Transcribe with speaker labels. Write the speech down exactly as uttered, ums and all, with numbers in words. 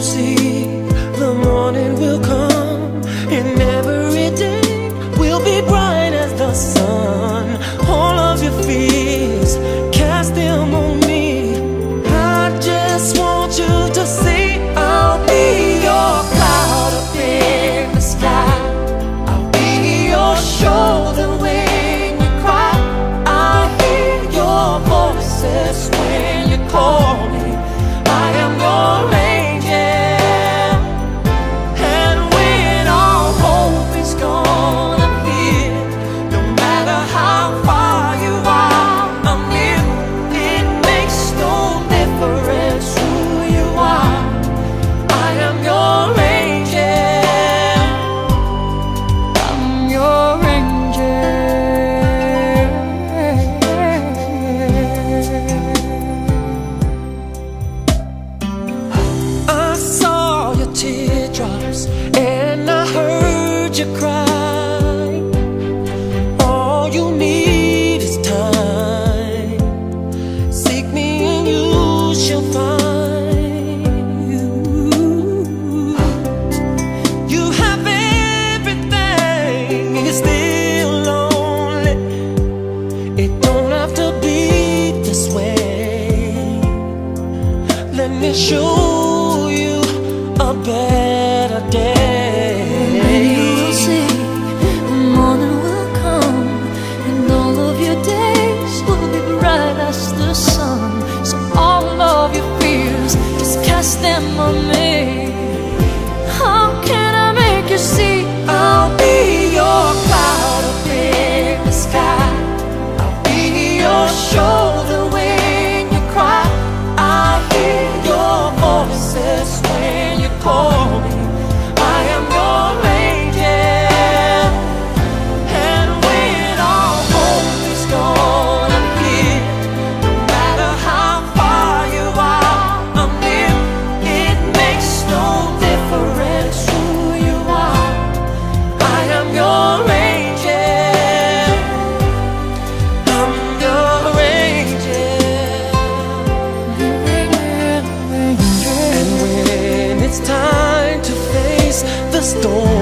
Speaker 1: see the morning will come, and every day will be bright as the sun. All of your fears, cast them on me. I just want you to see I'll be your cloud up in the sky. I'll be your shoulder when you cry. I'll hear your voices when you call me. I am your angel, and when all hope is gone, I'm here. No matter how far you are, I'm near. It makes no difference who you are. I am your angel. I'm your angel. I saw your teardrops and I heard you cry. All you need is time. Seek me and you shall find. You have everything and you're still lonely. It don't have to be this way. Let me show you a better day.
Speaker 2: Maybe you'll see the morning will come, and all of your days will be bright as the sun. So all of your fears, just cast them on me. How can I make you see
Speaker 1: I'll be your cloud up in the sky. I'll be your shoulder when you cry. I'll hear your voices when you call me. I am your angel, and when all hope is gone, I'm here. No matter how far you are, I'm near. It makes no difference who you are. I am your angel. I'm your angel. And when it's time to face the storm